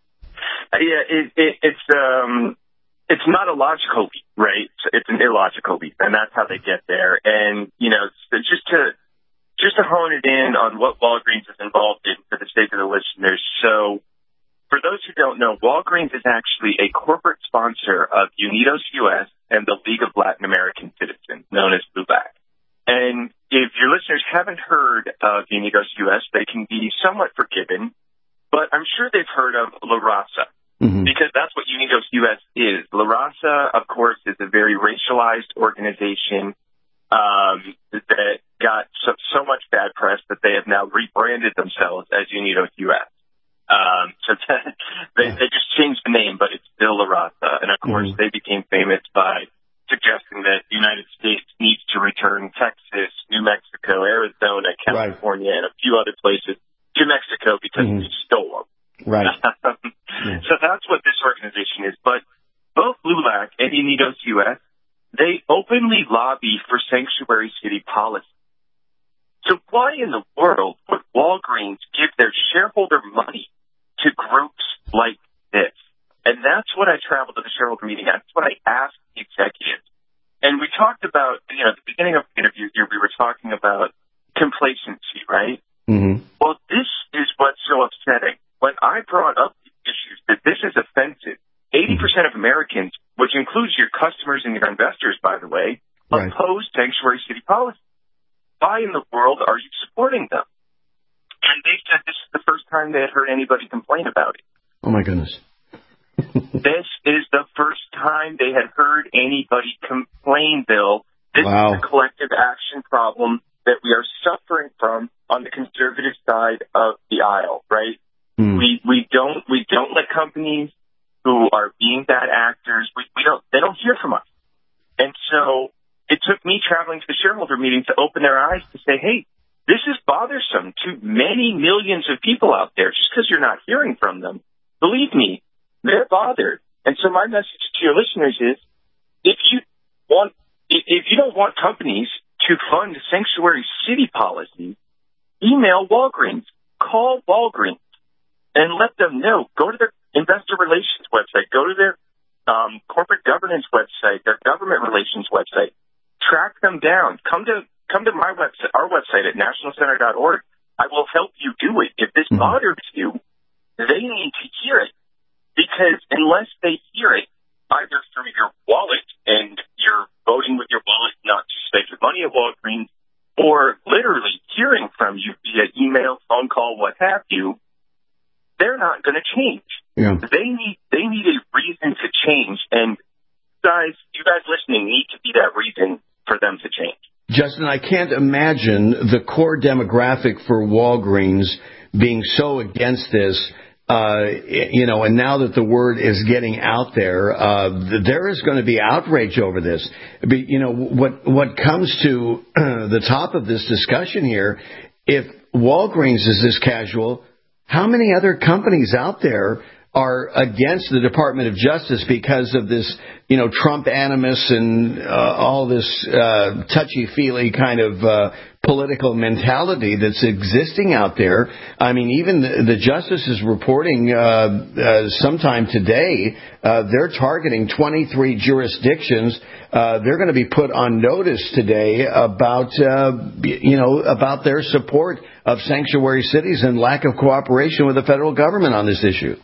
Yeah, it, it, it's um. It's not a logical leap, right? It's an illogical leap, and that's how they get there. And, you know, just to just to hone it in on what Walgreens is involved in for the sake of the listeners. So for those who don't know, Walgreens is actually a corporate sponsor of Unidos U S and the League of Latin American Citizens, known as LULAC. And if your listeners haven't heard of Unidos U S, they can be somewhat forgiven, but I'm sure they've heard of La Raza. Mm-hmm. Because that's what Unidos U S is. La Raza, of course, is a very racialized organization um, that got so, so much bad press that they have now rebranded themselves as Unidos U S. Um, so that, they, they just changed the name, but it's still La Raza. And, of course, mm-hmm. they became famous by suggesting that the United States needs to return Texas, New Mexico, Arizona, California, right. and a few other places to Mexico because mm-hmm. we stole them. Right. yeah. So that's what this organization is. But both LULAC and Unidos U S, they openly lobby for sanctuary city policy. So why in the world would Walgreens give their shareholder money to groups like this? And that's what I traveled to the shareholder meeting. That's what I asked the executives. And we talked about, you know, at the beginning of the interview here, we were talking about complacency, right? Mm-hmm. Well, this is what's so upsetting. When I brought up the issues that this is offensive, eighty percent of Americans, which includes your customers and your investors, by the way, right. oppose sanctuary city policy. Why in the world are you supporting them? And they said this is the first time they had heard anybody complain about it. Oh, my goodness. This is the first time they had heard anybody complain, Bill. This wow. is a collective action problem that we are suffering from on the conservative side of the aisle, right? Mm. We we don't we don't let companies who are being bad actors. We, we don't they don't hear from us, and so it took me traveling to the shareholder meeting to open their eyes to say, hey, this is bothersome to many millions of people out there. Just because you're not hearing from them, believe me, they're bothered. And so my message to your listeners is, if you want if you don't want companies to fund sanctuary city policy, email Walgreens, call Walgreens. And let them know. Go to their investor relations website. Go to their um, corporate governance website, their government relations website. Track them down. Come to come to my website, our website at national center dot org. I will help you do it. If this mm-hmm. bothers you, they need to hear it. Because unless they hear it, either through your wallet and you're voting with your wallet not to spend your money at Walgreens, or literally hearing from you via email, phone call, what have you, they're not going to change. Yeah. They need they need a reason to change, and guys, you guys listening need to be that reason for them to change. Justin, I can't imagine the core demographic for Walgreens being so against this. Uh, you know, and now that the word is getting out there, uh, there is going to be outrage over this. But, you know, what what comes to uh, the top of this discussion here, if Walgreens is this casual, how many other companies out there are against the Department of Justice because of this, you know, Trump animus and uh, all this uh, touchy-feely kind of uh, political mentality that's existing out there. I mean, even the, the Justice is reporting uh, uh, sometime today, uh, they're targeting twenty-three jurisdictions. Uh, they're going to be put on notice today about, uh, you know, about their support of sanctuary cities and lack of cooperation with the federal government on this issue.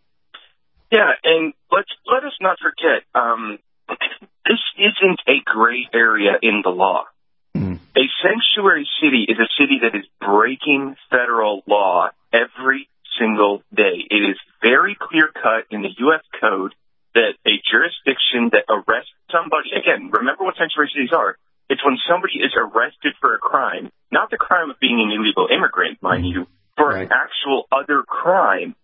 Yeah, and let's let us not forget, um, this isn't a gray area in the law. Mm. A sanctuary city is a city that is breaking federal law every single day. It is very clear-cut in the U S Code that a jurisdiction that arrests somebody, again, remember what sanctuary cities are. It's when somebody is arrested for a crime, not the crime of being an illegal immigrant, mind you, for right. an actual other crime.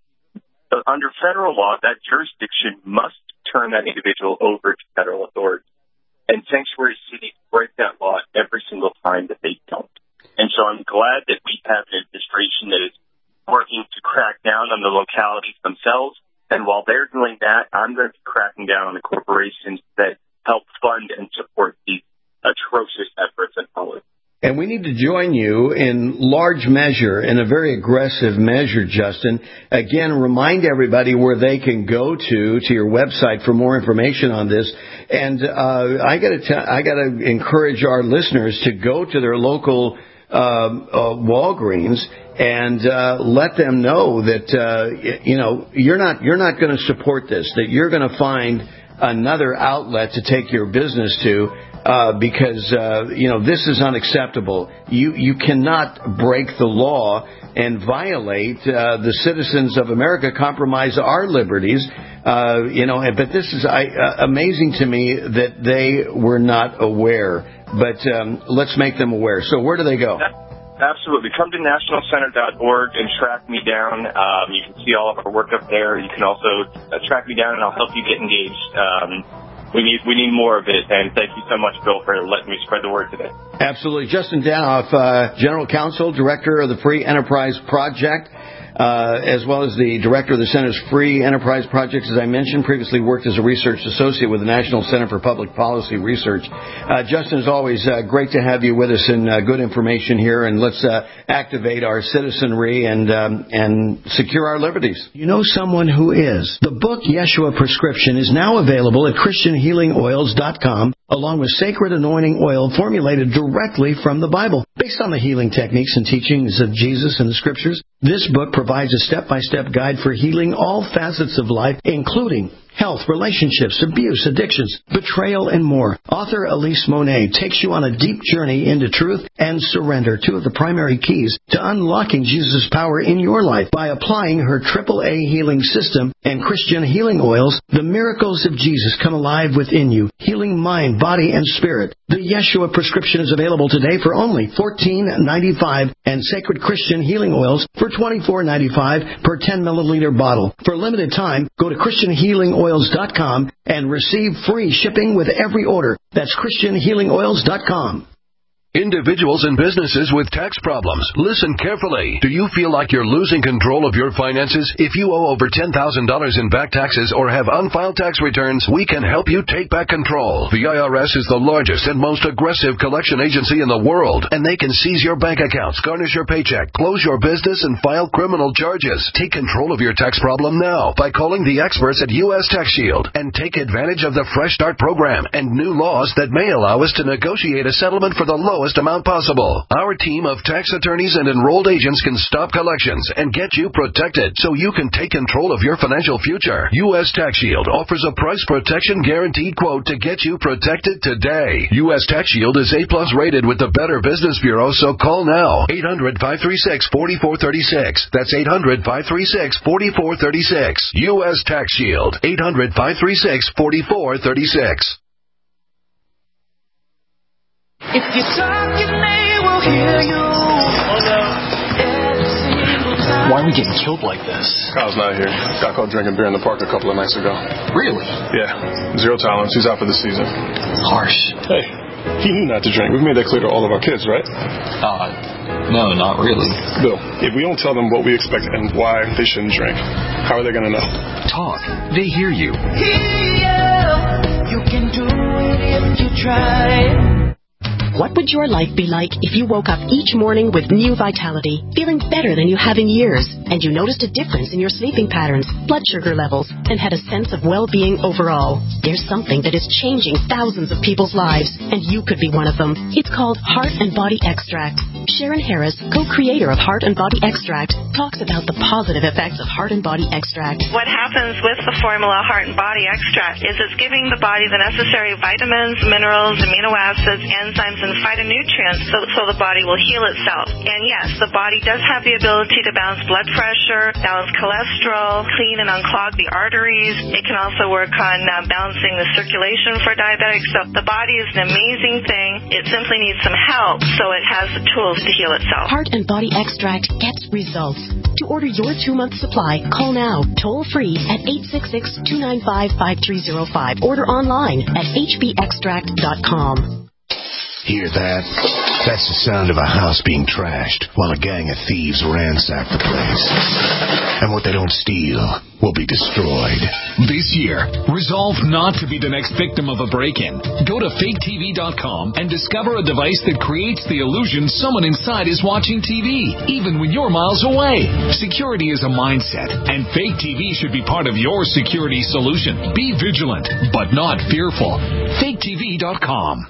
Under federal law, that jurisdiction must turn that individual over to federal authorities. And sanctuary cities break that law every single time that they don't. And so I'm glad that we have an administration that is working to crack down on the localities themselves. And while they're doing that, I'm going to be cracking down on the corporations that help fund and support these atrocious efforts and policies. And we need to join you in large measure, in a very aggressive measure, Justin. Again, remind everybody where they can go to, to your website for more information on this. And uh, I got to I got to encourage our listeners to go to their local uh, uh, Walgreens and uh, let them know that uh, you know you're not you're not going to support this, that you're going to find another outlet to take your business to. Uh, because, uh, you know, this is unacceptable. You you cannot break the law and violate uh, the citizens of America, compromise our liberties. Uh, you know, but this is I, uh, amazing to me that they were not aware. But um, let's make them aware. So where do they go? Absolutely. Come to national center dot org and track me down. Um, you can see all of our work up there. You can also uh, track me down, and I'll help you get engaged. Um, We need we need more of it, and thank you so much, Bill, for letting me spread the word today. Absolutely. Justin Danoff, uh, General Counsel, Director of the Free Enterprise Project, uh, as well as the Director of the Center's Free Enterprise Projects, as I mentioned, previously worked as a research associate with the National Center for Public Policy Research. Uh, Justin, as always, uh, great to have you with us and uh, good information here, and let's uh, activate our citizenry and um, and secure our liberties. You know someone who is. The book Yeshua Prescription is now available at Christian Healing Oils dot com, along with sacred anointing oil formulated directly from the Bible. Based on the healing techniques and teachings of Jesus in the Scriptures, this book provides a step-by-step guide for healing all facets of life, including health, relationships, abuse, addictions, betrayal, and more. Author Elise Monet takes you on a deep journey into truth and surrender, two of the primary keys to unlocking Jesus' power in your life. By applying her triple A healing system and Christian healing oils, the miracles of Jesus come alive within you, healing mind, body, and spirit. The Yeshua Prescription is available today for only fourteen ninety-five dollars and Sacred Christian Healing Oils for twenty-four ninety-five per ten milliliter bottle. For a limited time, go to Christian Healing Oils dot com and receive free shipping with every order. That's Christian Healing Oils dot com. Individuals and businesses with tax problems, listen carefully. Do you feel like you're losing control of your finances? If you owe over ten thousand dollars in back taxes or have unfiled tax returns, we can help you take back control. The I R S is the largest and most aggressive collection agency in the world, and they can seize your bank accounts, garnish your paycheck, close your business, and file criminal charges. Take control of your tax problem now by calling the experts at U S Tax Shield and take advantage of the Fresh Start program and new laws that may allow us to negotiate a settlement for the lowest amount possible. Our team of tax attorneys and enrolled agents can stop collections and get you protected so you can take control of your financial future. U S Tax Shield offers a price protection guaranteed quote to get you protected today. U S Tax Shield is A plus rated with the Better Business Bureau, so call now. eight hundred, five three six, four four three six. That's eight hundred, five three six, four four three six. U S Tax Shield. eight hundred, five three six, four four three six. If you talk, they will hear you. Oh no. Why are we getting killed like this? Kyle's not here. Got caught drinking beer in the park a couple of nights ago. Really? Yeah. Zero tolerance. He's out for the season. Harsh. Hey, he knew not to drink. We've made that clear to all of our kids, right? Uh, no, not really. Bill, if we don't tell them what we expect and why they shouldn't drink, how are they going to know? Talk. They hear you. Hear you. You can do it if you try. What would your life be like if you woke up each morning with new vitality, feeling better than you have in years, and you noticed a difference in your sleeping patterns, blood sugar levels, and had a sense of well-being overall? There's something that is changing thousands of people's lives, and you could be one of them. It's called Heart and Body Extract. Sharon Harris, co-creator of Heart and Body Extract, talks about the positive effects of Heart and Body Extract. What happens with the formula Heart and Body Extract is it's giving the body the necessary vitamins, minerals, amino acids, enzymes, and phytonutrients so, so the body will heal itself. And yes, the body does have the ability to balance blood pressure, balance cholesterol, clean and unclog the arteries. It can also work on uh, balancing the circulation for diabetics. So the body is an amazing thing. It simply needs some help so it has the tools to heal itself. Heart and Body Extract gets results. To order your two-month supply, call now, toll-free at eight six six, two nine five, five three zero five. Order online at h b extract dot com. Hear that? That's the sound of a house being trashed while a gang of thieves ransack the place. And what they don't steal will be destroyed. This year, resolve not to be the next victim of a break-in. Go to fake T V dot com and discover a device that creates the illusion someone inside is watching T V, even when you're miles away. Security is a mindset, and Fake T V should be part of your security solution. Be vigilant, but not fearful. fake T V dot com.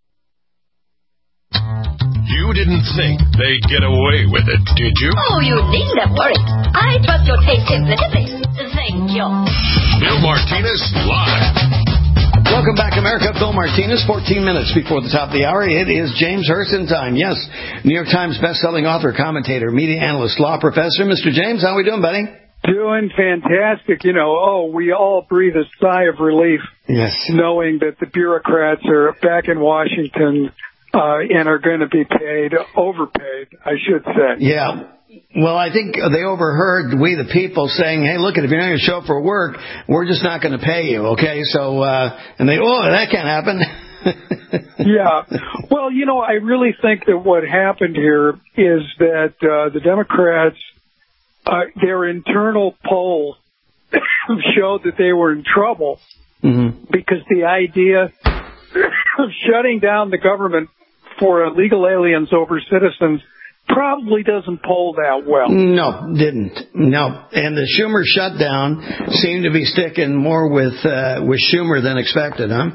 You didn't think they'd get away with it, did you? Oh, you needn't worry. I trust your taste implicitly. Thank you. Bill Martinez live. Welcome back, America. Bill Martinez, fourteen minutes before the top of the hour. It is James Hurston time. Yes, New York Times best-selling author, commentator, media analyst, law professor. Mister James, how are we doing, buddy? Doing fantastic. You know, oh, we all breathe a sigh of relief. Yes. Knowing that the bureaucrats are back in Washington uh, and are going to be paid, overpaid, I should say. Yeah. Well, I think they overheard we, the people, saying, hey, look, if you're not going to show up for work, we're just not going to pay you, okay? So, uh, and they, oh, that can't happen. Yeah. Well, you know, I really think that what happened here is that uh, the Democrats, uh, their internal poll showed that they were in trouble mm-hmm. because the idea of shutting down the government for illegal aliens over citizens probably doesn't poll that well. No, didn't. No. And the Schumer shutdown seemed to be sticking more with uh, with Schumer than expected, huh?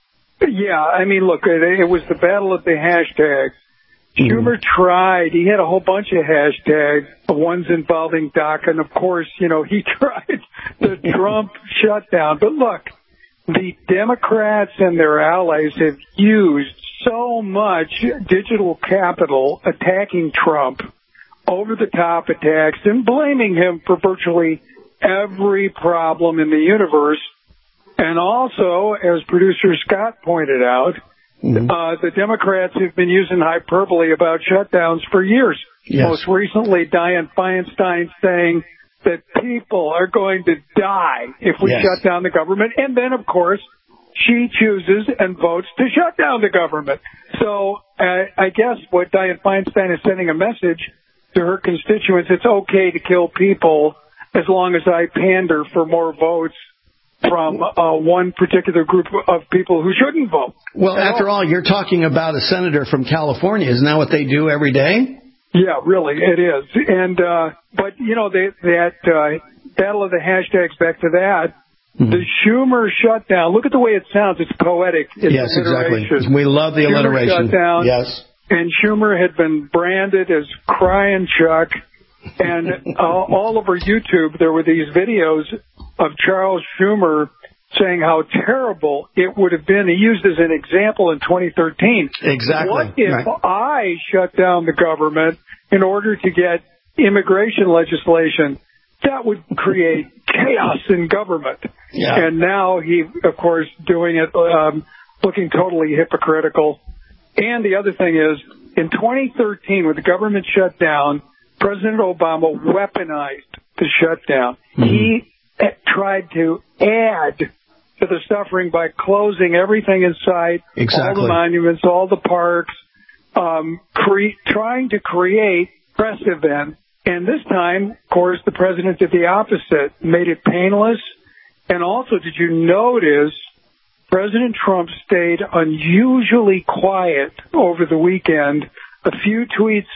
Yeah, I mean, look, it, it was the battle of the hashtags. Mm. Schumer tried. He had a whole bunch of hashtags, the ones involving DACA, and of course, you know, he tried the Trump shutdown. But look, the Democrats and their allies have used so much digital capital attacking Trump, over-the-top attacks, and blaming him for virtually every problem in the universe. And also, as producer Scott pointed out, mm-hmm. uh, the Democrats have been using hyperbole about shutdowns for years. Yes. Most recently, Dianne Feinstein saying that people are going to die if we yes. shut down the government. And then, of course, she chooses and votes to shut down the government. So uh, I guess what Dianne Feinstein is sending a message to her constituents, it's okay to kill people as long as I pander for more votes from uh, one particular group of people who shouldn't vote. Well, after all, you're talking about a senator from California. Isn't that what they do every day? Yeah, really, it is. And uh, but, you know, they, that uh, battle of the hashtags, back to that, mm-hmm. the Schumer shutdown, look at the way it sounds. It's poetic. It's yes, exactly. We love the Schumer alliteration. Shutdown, yes. And Schumer had been branded as Crying Chuck. And uh, all over YouTube, there were these videos of Charles Schumer saying how terrible it would have been. He used as an example in twenty thirteen. Exactly. What if right. I shut down the government in order to get immigration legislation? That would create chaos in government. Yeah. And now he, of course, doing it, um, looking totally hypocritical. And the other thing is, in twenty thirteen, when the government shut down, President Obama weaponized the shutdown. Mm-hmm. He tried to add to the suffering by closing everything in sight, exactly. all the monuments, all the parks, um, cre- trying to create press events. And this time, of course, the president did the opposite, made it painless. And also, did you notice President Trump stayed unusually quiet over the weekend. A few tweets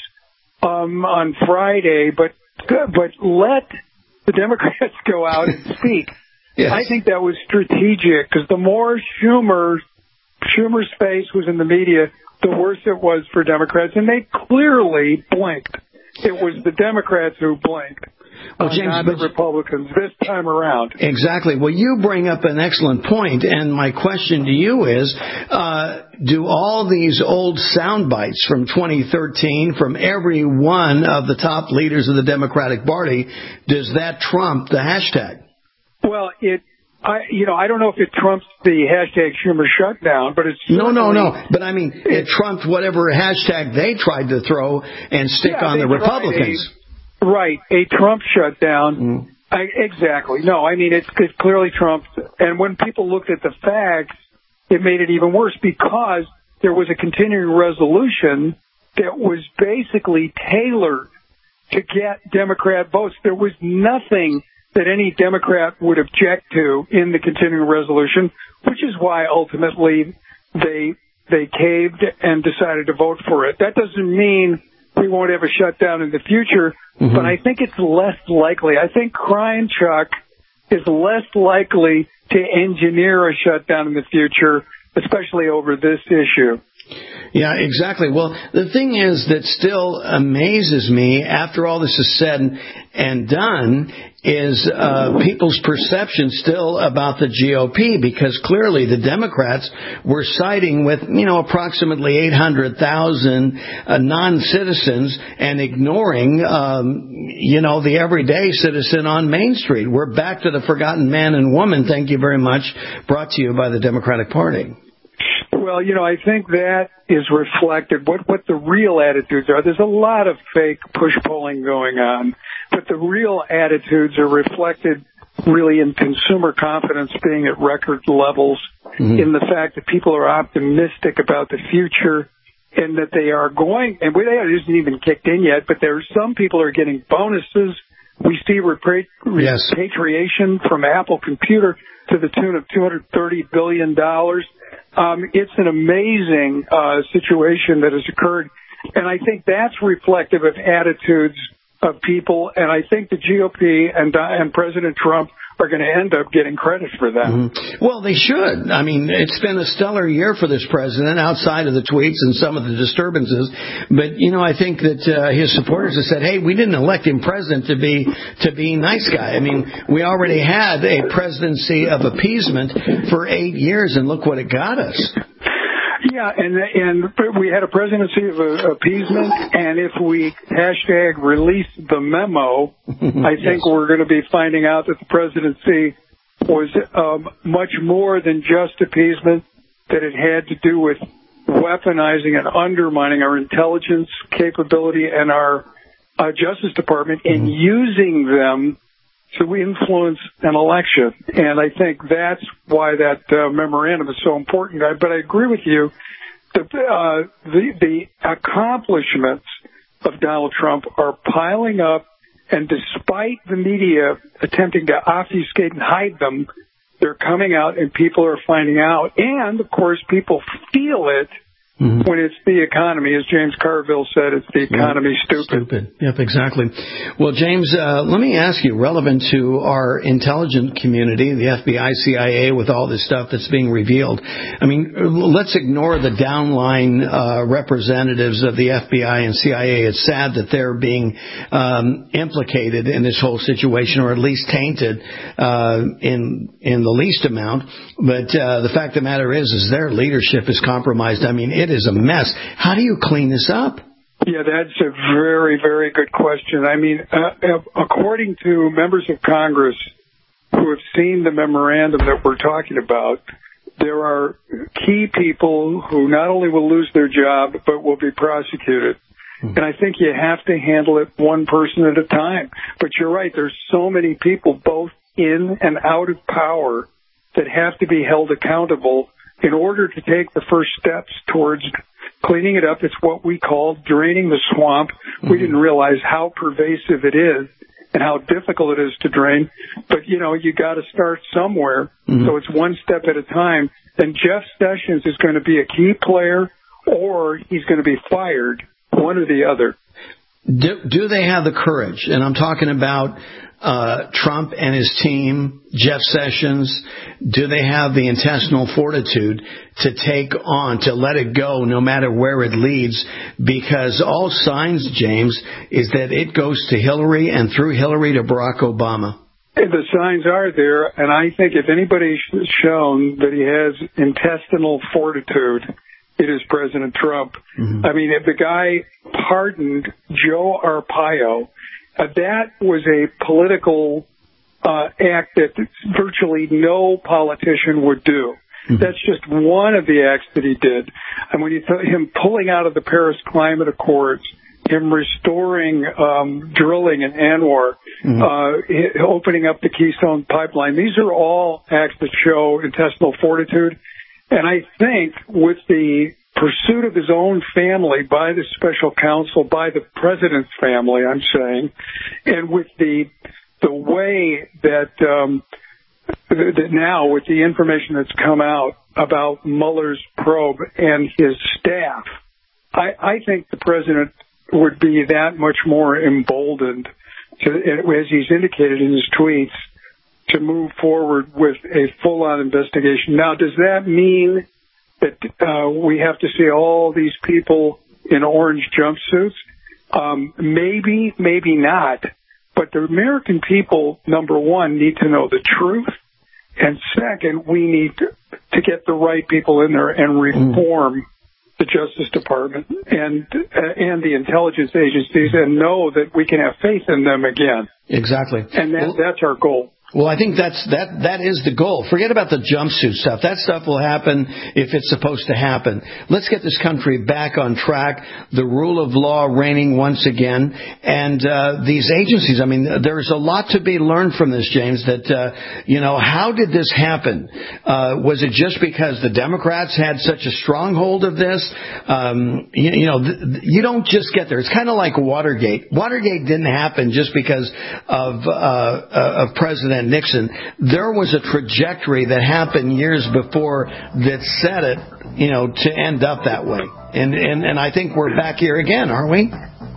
um, on Friday, but but let the Democrats go out and speak. Yes. I think that was strategic because the more Schumer Schumer's face was in the media, the worse it was for Democrats, and they clearly blinked. It was the Democrats who blinked. Well, James, not the Republicans this time around. Exactly. Well, you bring up an excellent point, and my question to you is, uh, do all these old sound bites from twenty thirteen from every one of the top leaders of the Democratic Party, does that trump the hashtag? Well, it, I, you know, I don't know if it trumps the hashtag Schumer shutdown, but it's no, no, no. But I mean, it, it trumped whatever hashtag they tried to throw and stick yeah, on the Republicans. A, right, a Trump shutdown. Mm. I, exactly. No, I mean, it's, it's clearly Trump. And when people looked at the facts, it made it even worse because there was a continuing resolution that was basically tailored to get Democrat votes. There was nothing that any Democrat would object to in the continuing resolution, which is why ultimately they they caved and decided to vote for it. That doesn't mean we won't have a shutdown in the future, mm-hmm. but I think it's less likely. I think Crying Chuck is less likely to engineer a shutdown in the future, especially over this issue. Yeah, exactly. Well, the thing is that still amazes me after all this is said and done is uh, people's perception still about the G O P, because clearly the Democrats were siding with, you know, approximately eight hundred thousand uh, non-citizens and ignoring, um, you know, the everyday citizen on Main Street. We're back to the forgotten man and woman. Thank you very much. Brought to you by the Democratic Party. Well, you know, I think that is reflected, what, what the real attitudes are. There's a lot of fake push polling going on, but the real attitudes are reflected really in consumer confidence being at record levels, mm-hmm. in the fact that people are optimistic about the future and that they are going, and it isn't even kicked in yet, but there are some people are getting bonuses. We see repra- yes. repatriation from Apple Computer to the tune of two hundred thirty billion dollars. Um, it's an amazing uh, situation that has occurred, and I think that's reflective of attitudes of people, and I think the G O P and, uh, and President Trump are going to end up getting credit for that. Mm-hmm. Well, they should. I mean, it's been a stellar year for this president outside of the tweets and some of the disturbances. But, you know, I think that uh, his supporters have said, hey, we didn't elect him president to be to be nice guy. I mean, we already had a presidency of appeasement for eight years, and look what it got us. Yeah, and and we had a presidency of uh, appeasement, and if we hashtag release the memo, I think yes. we're going to be finding out that the presidency was um, much more than just appeasement, that it had to do with weaponizing and undermining our intelligence capability and our uh, Justice Department and mm-hmm. using them to influence an election. And I think that's why that uh, memorandum is so important. I, but I agree with you. The, uh, the, the accomplishments of Donald Trump are piling up, and despite the media attempting to obfuscate and hide them, they're coming out and people are finding out. And, of course, people feel it. Mm-hmm. When it's the economy, as James Carville said, it's the economy yep. stupid. Stupid. Yep, exactly. Well, James, uh, let me ask you, relevant to our intelligence community, the F B I, C I A, with all this stuff that's being revealed. I mean, let's ignore the downline uh, representatives of the F B I and C I A. It's sad that they're being um, implicated in this whole situation, or at least tainted uh, in in the least amount. But uh, the fact of the matter is, is their leadership is compromised. I mean, it is a mess. How do you clean this up? Yeah, that's a very, very good question. I mean, uh, according to members of Congress who have seen the memorandum that we're talking about, there are key people who not only will lose their job, but will be prosecuted. Mm-hmm. And I think you have to handle it one person at a time. But you're right, there's so many people both in and out of power that have to be held accountable in order to take the first steps towards cleaning it up. It's what we call draining the swamp. Mm-hmm. We didn't realize how pervasive it is. and how difficult it is to drain. But, you know, you got to start somewhere. Mm-hmm. So it's one step at a time. And Jeff Sessions is going to be a key player, or he's going to be fired, one or the other. Do, do they have the courage? And I'm talking about uh, Trump and his team, Jeff Sessions. Do they have the intestinal fortitude to take on, to let it go no matter where it leads? Because all signs, James, is that it goes to Hillary and through Hillary to Barack Obama. The signs are there, and I think if anybody's shown that he has intestinal fortitude, it is President Trump. Mm-hmm. I mean, if the guy pardoned Joe Arpaio, uh, that was a political uh, act that virtually no politician would do. Mm-hmm. That's just one of the acts that he did. And when you th- him pulling out of the Paris Climate Accords, him restoring um, drilling in Anwar, mm-hmm. uh, opening up the Keystone Pipeline, these are all acts that show intestinal fortitude. And I think with the pursuit of his own family by the special counsel, by the president's family, I'm saying, and with the the way that um, that now with the information that's come out about Mueller's probe and his staff, I, I think the president would be that much more emboldened, to, as he's indicated in his tweets, to move forward with a full-on investigation. Now, does that mean that uh, we have to see all these people in orange jumpsuits? Um, maybe, maybe not. But the American people, number one, need to know the truth. And second, we need to, to get the right people in there and reform mm. the Justice Department and uh, and the intelligence agencies, and know that we can have faith in them again. Exactly. And that, well, that's our goal. Well, I think that's that that is the goal. Forget about the jumpsuit stuff. That stuff will happen if it's supposed to happen. Let's get this country back on track, the rule of law reigning once again, and uh, these agencies. I mean, there's a lot to be learned from this, James, that, uh, you know, how did this happen? Uh, was it just because the Democrats had such a stronghold of this? Um, you, you know, th- you don't just get there. It's kind of like Watergate. Watergate didn't happen just because of, uh, uh, of President Nixon. There was a trajectory that happened years before that set it, you know, to end up that way. And and, and I think we're back here again, aren't we?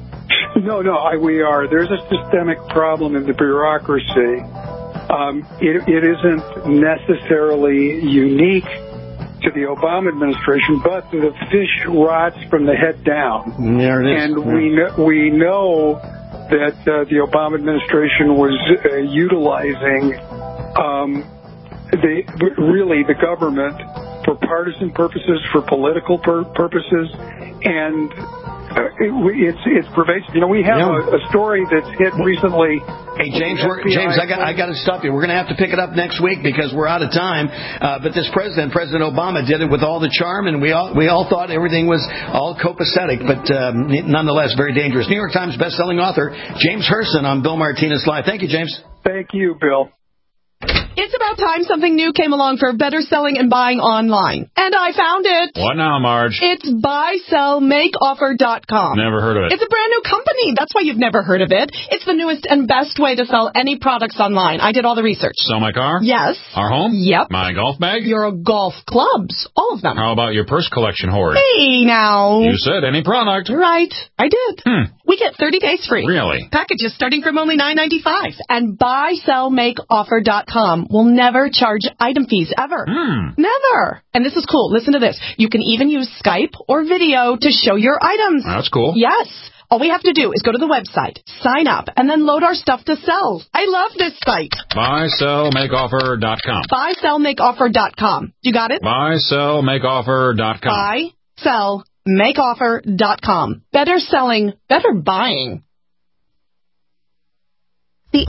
No, no, I, we are. There's a systemic problem in the bureaucracy. Um, it, it isn't necessarily unique to the Obama administration, but the fish rots from the head down. There it is. And yeah. we know, we know that uh, the Obama administration was uh, utilizing um, the really the government for partisan purposes, for political pur- purposes, and uh, it, it's it's pervasive. You know, we have yeah. a, a story that's hit recently. Hey, James, we're, James, I got I got to stop you. We're going to have to pick it up next week because we're out of time. Uh, but this president, President Obama, did it with all the charm, and we all we all thought everything was all copacetic, but um, nonetheless very dangerous. New York Times bestselling author James Herson on Bill Martinez Live. Thank you, James. Thank you, Bill. It's about time something new came along for better selling and buying online. And I found it. What now, Marge? It's buy sell make offer dot com. Never heard of it. It's a brand new company. That's why you've never heard of it. It's the newest and best way to sell any products online. I did all the research. Sell my car? Yes. Our home? Yep. My golf bag? Your golf clubs. All of them. How about your purse collection hoard? Hey, now. You said any product. Right. I did. Hmm. We get thirty days free. Really? Packages starting from only nine ninety-five. And buy sell make offer dot com will never charge item fees ever. Hmm. Never. And this is cool. Listen to this. You can even use Skype or video to show your items. That's cool. Yes. All we have to do is go to the website, sign up, and then load our stuff to sell. I love this site. buy sell make offer dot com. buy sell make offer dot com. You got it? buy sell make offer dot com. buy sell make offer dot com. Better selling, better buying.